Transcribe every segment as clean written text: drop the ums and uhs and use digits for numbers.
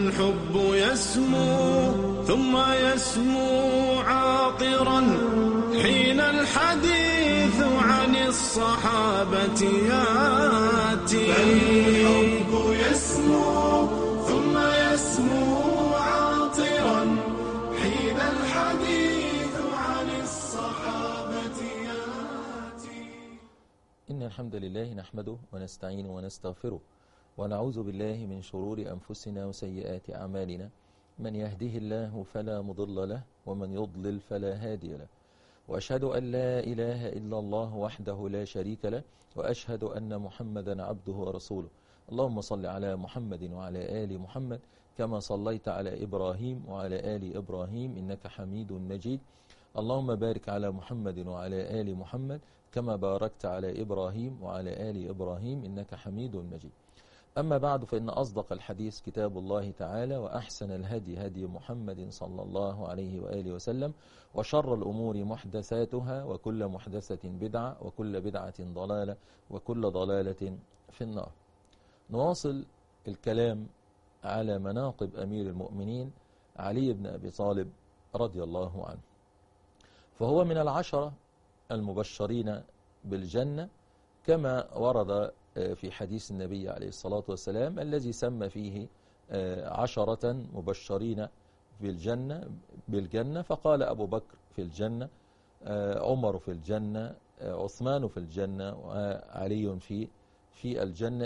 فالحب يسمو ثم يسمو عاطرا حين الحديث عن الصحابة ياتي. فالحب يسمو ثم يسمو عاطرا حين الحديث عن الصحابة ياتي. إن الحمد لله نحمده ونستعينه ونستغفره ونعوذ بالله من شرور أنفسنا وسيئات أعمالنا. من يهده الله فلا مضل له ومن يضلل فلا هادي له، وأشهد أن لا إله إلا الله وحده لا شريك له، وأشهد أن محمدا عبده ورسوله. اللهم صل على محمد وعلى آل محمد كما صليت على إبراهيم وعلى آل إبراهيم إنك حميد مجيد. اللهم بارك على محمد وعلى آل محمد كما باركت على إبراهيم وعلى آل إبراهيم إنك حميد مجيد. أما بعد، فإن أصدق الحديث كتاب الله تعالى، وأحسن الهدي هدي محمد صلى الله عليه وآله وسلم، وشر الأمور محدثاتها، وكل محدثة بدعة، وكل بدعة ضلالة، وكل ضلالة في النار. نواصل الكلام على مناقب أمير المؤمنين علي بن أبي طالب رضي الله عنه، فهو من العشرة المبشرين بالجنة كما ورد في حديث النبي عليه الصلاة والسلام الذي سمى فيه 10 مبشرين بالجنة، فقال أبو بكر في الجنة، عمر في الجنة، عثمان في الجنة، وعلي في الجنة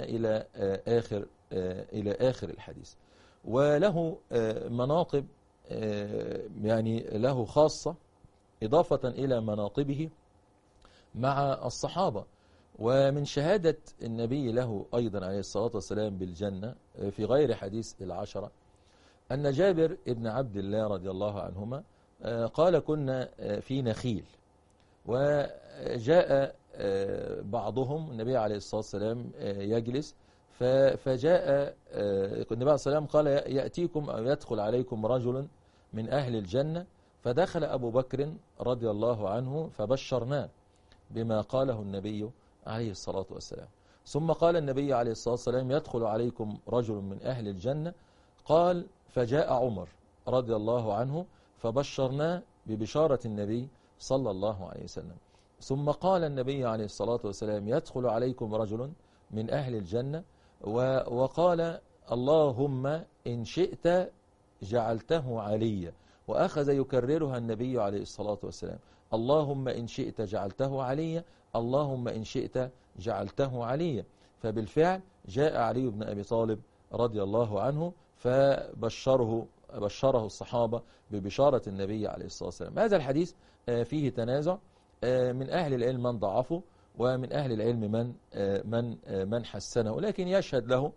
إلى آخر الحديث. وله مناقب يعني له خاصة إضافة إلى مناقبه مع الصحابة. ومن شهادة النبي له أيضا عليه الصلاة والسلام بالجنة في غير حديث 10 أن جابر ابن عبد الله رضي الله عنهما قال كنا في نخيل، وجاء بعضهم النبي عليه الصلاة والسلام يجلس، فجاء النبي عليه الصلاة والسلام قال يأتيكم أو يدخل عليكم رجل من أهل الجنة، فدخل أبو بكر رضي الله عنه فبشرناه بما قاله النبي عليه الصلاة والسلام. ثم قال النبي عليه الصلاة والسلام يدخل عليكم رجل من أهل الجنة، قال فجاء عمر رضي الله عنه فبشرناه ببشارة النبي صلى الله عليه وسلم. ثم قال النبي عليه الصلاة والسلام يدخل عليكم رجل من أهل الجنة، وقال اللهم إن شئت جعلته عليا، وأخذ يكررها النبي عليه الصلاة والسلام، اللهم إن شئت جعلته عليا، اللهم إن شئت جعلته عليا. فبالفعل جاء علي بن أبي طالب رضي الله عنه فبشره الصحابة ببشارة النبي عليه الصلاة والسلام. هذا الحديث فيه تنازع، من أهل العلم من ضعفه، ومن أهل العلم من حسنه، لكن يشهد له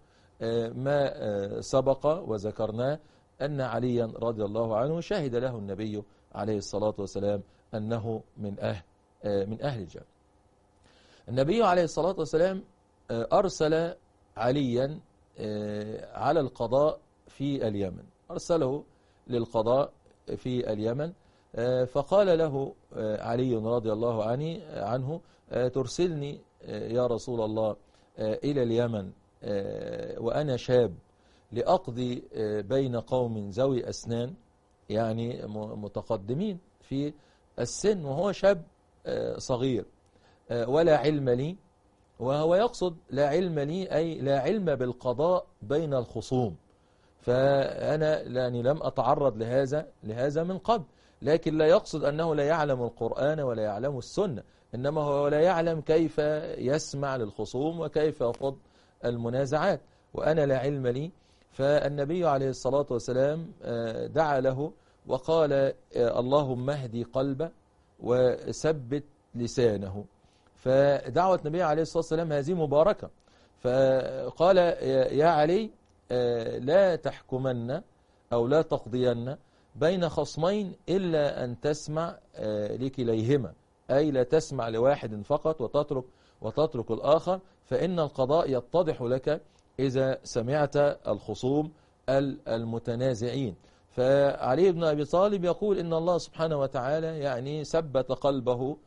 ما سبق وذكرناه أن عليا رضي الله عنه شهد له النبي عليه الصلاة والسلام أنه من أهل الجنة. النبي عليه الصلاة والسلام أرسل عليا على القضاء في اليمن، أرسله للقضاء في اليمن، فقال له علي رضي الله عنه ترسلني يا رسول الله إلى اليمن وأنا شاب لأقضي بين قوم ذوي أسنان، يعني متقدمين في السن، وهو شاب صغير ولا علم لي. وهو يقصد لا علم لي أي لا علم بالقضاء بين الخصوم، فأنا يعني لم أتعرض لهذا من قبل، لكن لا يقصد أنه لا يعلم القرآن ولا يعلم السنة، إنما هو لا يعلم كيف يسمع للخصوم وكيف يخوض المنازعات، وأنا لا علم لي. فالنبي عليه الصلاة والسلام دعا له وقال اللهم اهدي قلبه وثبت لسانه. فدعوة النبي عليه الصلاة والسلام هذه مباركة، فقال يا علي لا تحكمن أو لا تقضين بين خصمين إلا أن تسمع لكليهما، أي لا تسمع لواحد فقط وتترك الآخر، فإن القضاء يتضح لك إذا سمعت الخصوم المتنازعين. فعلي بن أبي طالب يقول إن الله سبحانه وتعالى يعني ثبت قلبه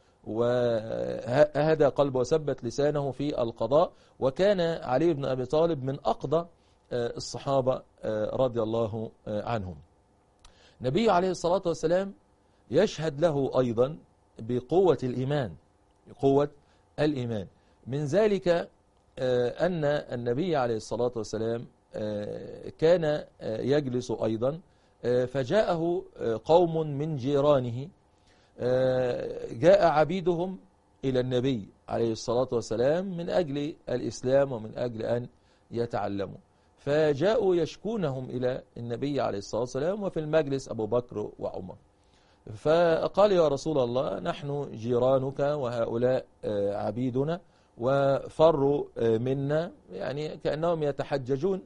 وهدى قلبه وثبت لسانه في القضاء، وكان علي بن أبي طالب من أقضى الصحابة رضي الله عنهم. النبي عليه الصلاة والسلام يشهد له أيضا بقوة الإيمان، قوة الإيمان. من ذلك أن النبي عليه الصلاة والسلام كان يجلس أيضا، فجاءه قوم من جيرانه، جاء عبيدهم إلى النبي عليه الصلاة والسلام من أجل الإسلام ومن أجل أن يتعلموا، فجاءوا يشكونهم إلى النبي عليه الصلاة والسلام، وفي المجلس أبو بكر وعمر. فقال يا رسول الله نحن جيرانك وهؤلاء عبيدنا وفروا منا، يعني كأنهم يتحججون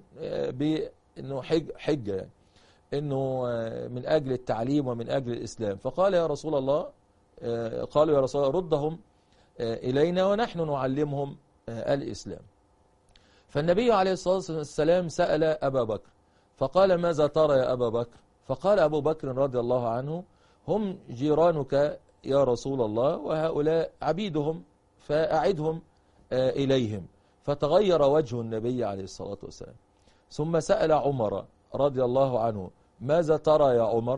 بأنه حجة، يعني أنه من أجل التعليم ومن أجل الإسلام. فقال يا رسول الله، قالوا يا رسول الله ردهم إلينا ونحن نعلمهم الإسلام. فالنبي عليه الصلاة والسلام سأل أبا بكر فقال ماذا ترى يا أبا بكر؟ فقال أبو بكر رضي الله عنه هم جيرانك يا رسول الله وهؤلاء عبيدهم فأعدهم إليهم. فتغير وجه النبي عليه الصلاة والسلام. ثم سأل عمر رضي الله عنه ماذا ترى يا عمر؟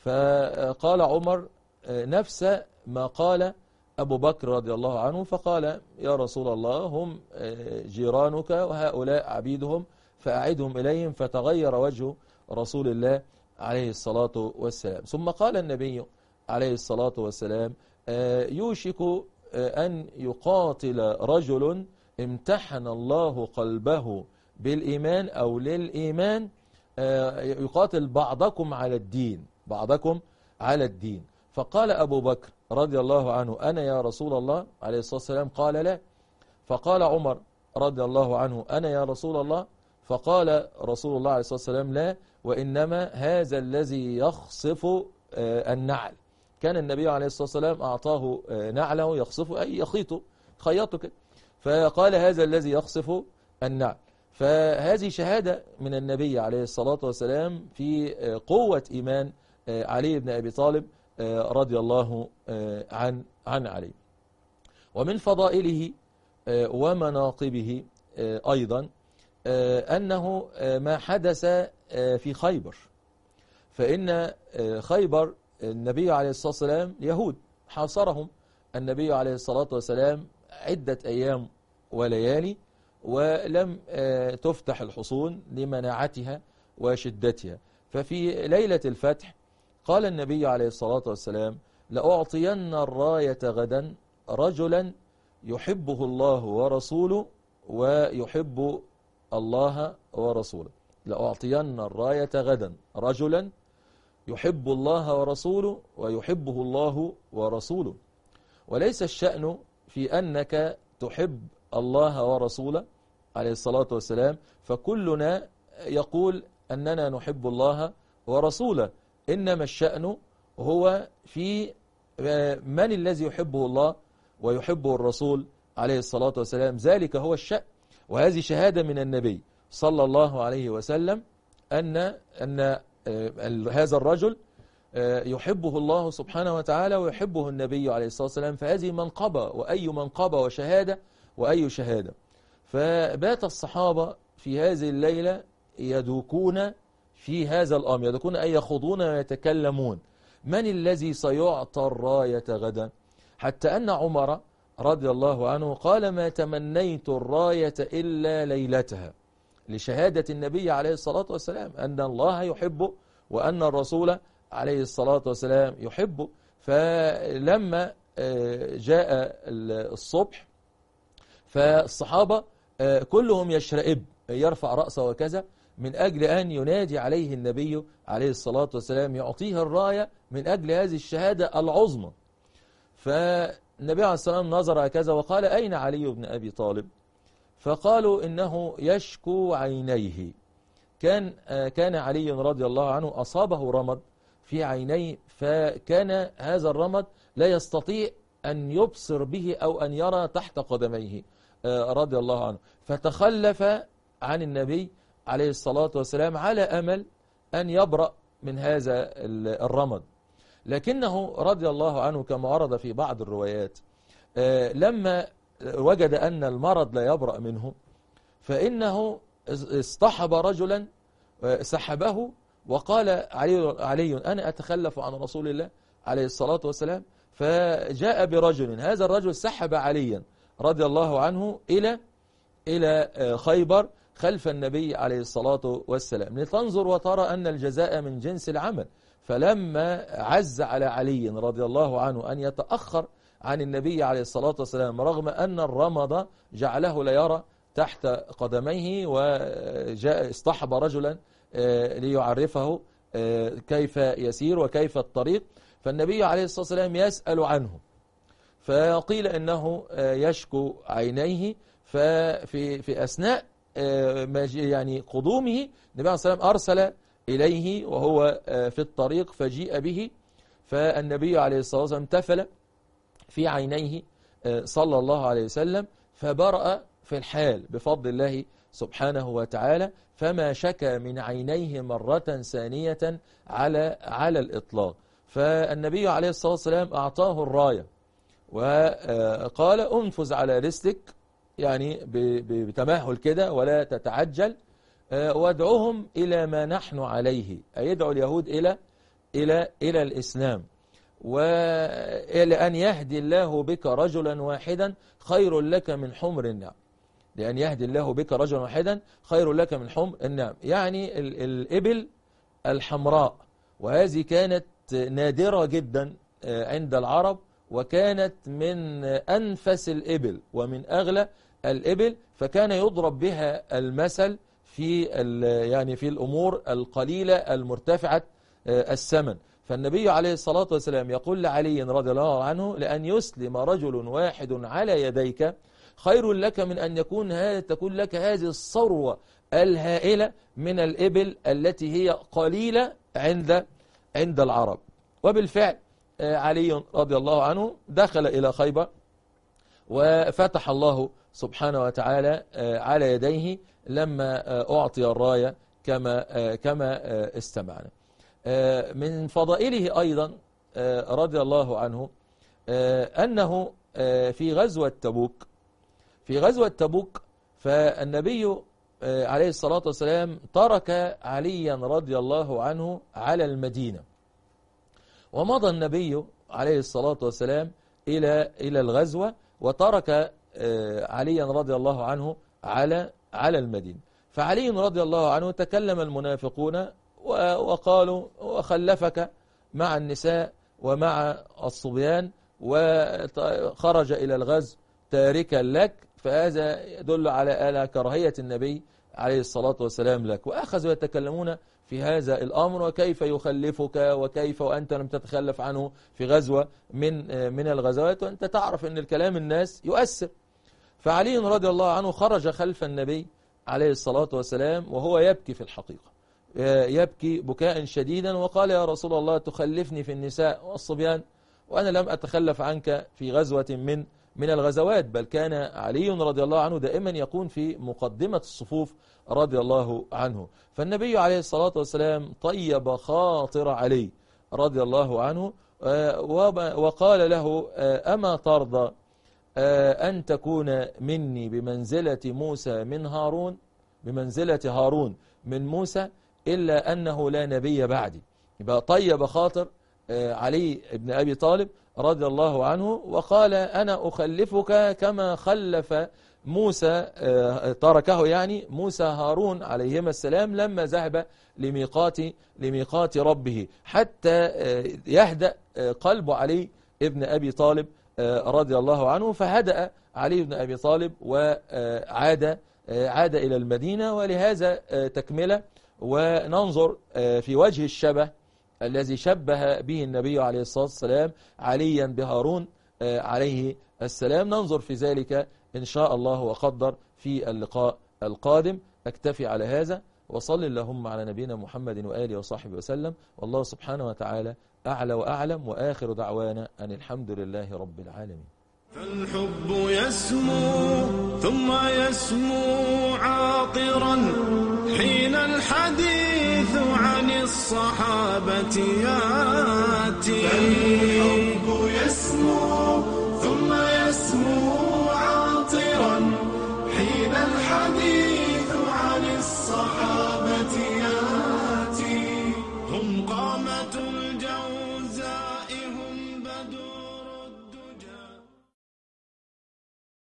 فقال عمر نفس ما قال أبو بكر رضي الله عنه، فقال يا رسول الله هم جيرانك وهؤلاء عبيدهم فأعدهم إليهم. فتغير وجه رسول الله عليه الصلاة والسلام. ثم قال النبي عليه الصلاة والسلام يوشك أن يقاتل رجل امتحن الله قلبه بالإيمان أو للإيمان، يقاتل بعضكم على الدين، بعضكم على الدين. فقال أبو بكر رضي الله عنه أنا يا رسول الله عليه الصلاة والسلام؟ قال لا. فقال عمر رضي الله عنه أنا يا رسول الله؟ فقال رسول الله عليه الصلاة والسلام لا، وإنما هذا الذي يخصف النعل. كان النبي عليه الصلاة والسلام أعطاه نعله يخصف أي يخيطه خياطه كده، فقال هذا الذي يخصف النعل. فهذه شهادة من النبي عليه الصلاة والسلام في قوة إيمان علي بن أبي طالب رضي الله عن علي. ومن فضائله ومناقبه أيضا أنه ما حدث في خيبر. فإن خيبر النبي عليه الصلاة والسلام يهود حاصرهم النبي عليه الصلاة والسلام عدة أيام وليالي، ولم تفتح الحصون لمناعتها وشدتها. ففي ليلة الفتح قال النبي عليه الصلاة والسلام لأعطين الراية غدا رجلا يحبه الله ورسوله ويحب الله ورسوله. لأعطين الراية غدا رجلا يحب الله ورسوله ويحبه الله ورسوله. وليس الشأن في أنك تحب الله ورسوله عليه الصلاة والسلام، فكلنا يقول أننا نحب الله ورسوله، إنما الشأن هو في من الذي يحبه الله ويحبه الرسول عليه الصلاة والسلام، ذلك هو الشأن. وهذه شهادة من النبي صلى الله عليه وسلم أن هذا الرجل يحبه الله سبحانه وتعالى ويحبه النبي عليه الصلاة والسلام. فهذه منقبة، وأي منقبة وشهادة وأي شهادة. فبات الصحابة في هذه الليلة يدوكون في هذا الأمر، يدوكون أي يخوضون ويتكلمون من الذي سيعطى الراية غدا، حتى أن عمر رضي الله عنه قال ما تمنيت الراية إلا ليلتها، لشهادة النبي عليه الصلاة والسلام أن الله يحبه وأن الرسول عليه الصلاة والسلام يحبه. فلما جاء الصبح فالصحابة كلهم يشرئب يرفع رأسه وكذا من أجل أن ينادي عليه النبي عليه الصلاة والسلام يعطيه الراية من أجل هذه الشهادة العظمى. فالنبي عليه الصلاة والسلام نظر هكذا وقال أين علي بن أبي طالب؟ فقالوا إنه يشكو عينيه. كان علي رضي الله عنه أصابه رمد في عينيه، فكان هذا الرمد لا يستطيع أن يبصر به أو أن يرى تحت قدميه رضي الله عنه، فتخلف عن النبي عليه الصلاة والسلام على أمل أن يبرأ من هذا الرمد. لكنه رضي الله عنه كما ورد في بعض الروايات لما وجد أن المرض لا يبرأ منه، فإنه اصطحب رجلا سحبه وقال علي أنا أتخلف عن رسول الله عليه الصلاة والسلام، فجاء برجل، هذا الرجل سحب عليا رضي الله عنه إلى خيبر خلف النبي عليه الصلاة والسلام، لتنظر وترى أن الجزاء من جنس العمل. فلما عز على علي رضي الله عنه أن يتأخر عن النبي عليه الصلاة والسلام رغم أن الرمض جعله لا يرى تحت قدميه، وجاء اصطحب رجلا ليعرفه كيف يسير وكيف الطريق، فالنبي عليه الصلاة والسلام يسأل عنه، فقيل إنه يشكو عينيه. ففي أثناء يعني قدومه النبي عليه الصلاة والسلام أرسل إليه وهو في الطريق فجيء به، فالنبي عليه الصلاة والسلام تفل في عينيه صلى الله عليه وسلم، فبرأ في الحال بفضل الله سبحانه وتعالى، فما شكى من عينيه مرة ثانية على الإطلاق. فالنبي عليه الصلاة والسلام أعطاه الراية وقال انفذ على رسلك، يعني بتمهل كده ولا تتعجل، وادعوهم إلى ما نحن عليه، أي يدعو اليهود إلى الإسلام، وإلى أن يهدي الله بك رجلا واحدا خير لك من حمر النعم، لأن يهدي الله بك رجلا واحدا خير لك من حمر النعم، يعني الإبل الحمراء، وهذه كانت نادرة جدا عند العرب، وكانت من أنفس الإبل ومن أغلى الإبل، فكان يضرب بها المثل في الأمور القليلة المرتفعة الثمن. فالنبي عليه الصلاة والسلام يقول لعلي رضي الله عنه لأن يسلم رجل واحد على يديك خير لك من أن تكون لك هذه الثروة الهائلة من الإبل التي هي قليلة عند العرب. وبالفعل علي رضي الله عنه دخل إلى خيبر، وفتح الله سبحانه وتعالى على يديه لما أعطي الراية كما استمعنا. من فضائله أيضا رضي الله عنه أنه في غزوة تبوك فالنبي عليه الصلاة والسلام ترك عليا رضي الله عنه على المدينة، ومضى النبي عليه الصلاة والسلام إلى الغزوة، وترك عليا رضي الله عنه على المدينة. فعلي رضي الله عنه تكلم المنافقون وقالوا وخلفك مع النساء ومع الصبيان وخرج إلى الغزو تاركا لك، فهذا يدل على كراهية النبي عليه الصلاة والسلام لك. وأخذوا يتكلمون في هذا الأمر، وكيف يخلفك وكيف وأنت لم تتخلف عنه في غزوة من الغزوات، وأنت تعرف أن الكلام الناس يؤثر. فعلي رضي الله عنه خرج خلف النبي عليه الصلاة والسلام وهو يبكي في الحقيقة، يبكي بكاء شديدا، وقال يا رسول الله تخلفني في النساء والصبيان وأنا لم أتخلف عنك في غزوة من الغزوات، بل كان علي رضي الله عنه دائما يكون في مقدمة الصفوف رضي الله عنه. فالنبي عليه الصلاة والسلام طيب خاطر علي رضي الله عنه وقال له أما ترضى أن تكون مني بمنزلة موسى من هارون، بمنزلة هارون من موسى، إلا أنه لا نبي بعدي. يبقى طيب خاطر علي بن أبي طالب رضي الله عنه، وقال أنا أخلفك كما خلف موسى، تركه يعني موسى هارون عليهما السلام لما ذهب لميقات ربه، حتى يهدأ قلب علي بن أبي طالب رضي الله عنه. فهدأ علي بن أبي طالب وعاد إلى المدينة. ولهذا تكملة، وننظر في وجه الشبه الذي شبه به النبي عليه الصلاة والسلام عليا بهارون عليه السلام، ننظر في ذلك إن شاء الله وقدر في اللقاء القادم. أكتفي على هذا، وصل اللهم على نبينا محمد وآله وصحبه وسلم، والله سبحانه وتعالى أعلى وأعلم، وآخر دعوانا أن الحمد لله رب العالمين. فالحب يسمو ثم يسمو عاطرا حين الحديث عن الصحابة ياتي. فالحب يسمو ثم يسمو عاطرا حين الحديث عن كرامة الجو